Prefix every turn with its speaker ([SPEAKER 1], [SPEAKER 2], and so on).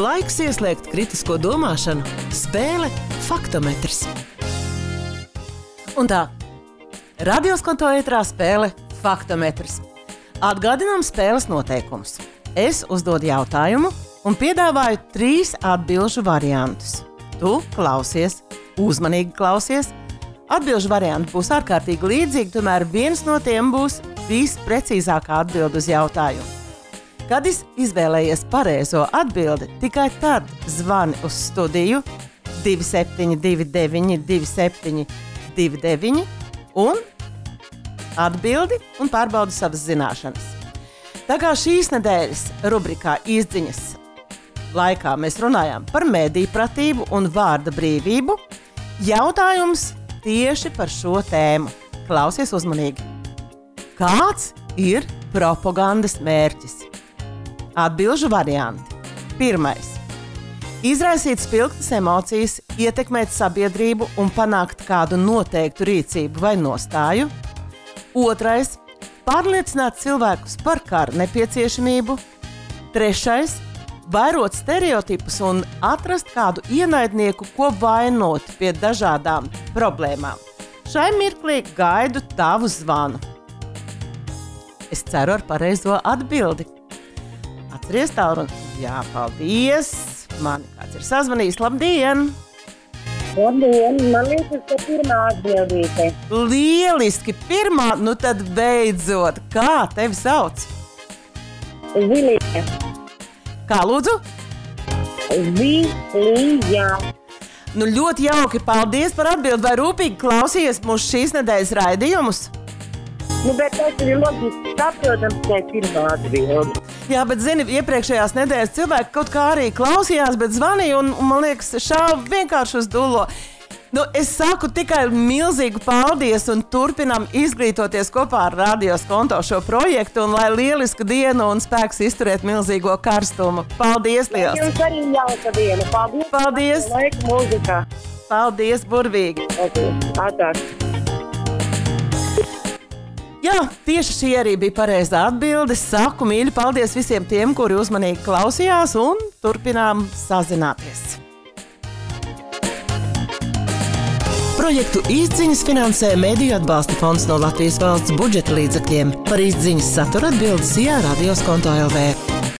[SPEAKER 1] Laiks ieslēgt kritisko domāšanu. Spēle Faktometrs. Un tā, radioskonto ētrā spēle Faktometrs. Atgādinām spēles noteikumus. Es uzdodu jautājumu un piedāvāju 3 atbilžu variantus. Tu klausies, uzmanīgi klausies. Atbilžu varianti būs ārkārtīgi līdzīgi, tomēr viens no tiem būs visprecīzākā atbilde uz jautājumu. Kad izvēlējies pareizo atbildi, tikai tad zvani uz studiju 2729 2729 un atbildi un pārbaudi savas zināšanas. Tā kā šīs nedēļas rubrikā izziņas laikā mēs runājām par mediju pratību un vārda brīvību, jautājums tieši par šo tēmu. Klausies uzmanīgi. Kāds ir propagandas mērķis? Atbilžu varianti. 1. Izraisīt spilgtas emocijas, ietekmēt sabiedrību un panākt kādu noteiktu rīcību vai nostāju. 2. Pārliecināt cilvēkus par kara nepieciešamību. 3. Vairot stereotipus un atrast kādu ienaidnieku, ko vainot pie dažādām problēmām. Šai mirklī gaidu tavu zvanu. Es ceru ar pareizo atbildi. Atceries tālruni? Jā, paldies. Mani kāds ir sazvanījis. Labdien!
[SPEAKER 2] Labdien! Man liekas, ka pirmā atbildīte.
[SPEAKER 1] Lieliski! Pirmā, nu tad beidzot. Kā tevi sauc?
[SPEAKER 2] Zilija.
[SPEAKER 1] Kā lūdzu?
[SPEAKER 2] Zilija.
[SPEAKER 1] Nu ļoti jauki. Paldies par atbildi. Vai rūpīgi klausījies mūsu šīs nedēļas raidījumus?
[SPEAKER 2] Bet tas ir loģiski saprotams, ka ir pirmā atbilde.
[SPEAKER 1] Jā, bet zini, iepriekšējās nedēļas cilvēki kaut kā arī klausījās, bet zvanīja un man liekas, šāva vienkārši uz dullo. Nu, es saku tikai milzīgu paldies un turpinam izglītoties kopā ar radioskonto šo projektu un lai lielisku dienu un spēks izturēt milzīgo karstumu. Paldies liels!
[SPEAKER 2] Jums arī jauka diena. Paldies!
[SPEAKER 1] Paldies!
[SPEAKER 2] Laika mūzikā.
[SPEAKER 1] Paldies, burvīgi!
[SPEAKER 2] Atāk.
[SPEAKER 1] Jā, tieši šī arī bija pareizā atbilde. Saku mīļi paldies visiem tiem, kuri uzmanīgi klausījās un turpinām sazināties. Projektu izziņas finansē Mediju atbalsta fonds no Latvijas valsts budžeta līdzekļiem. Par izziņas saturu atbildes radioskonto LV.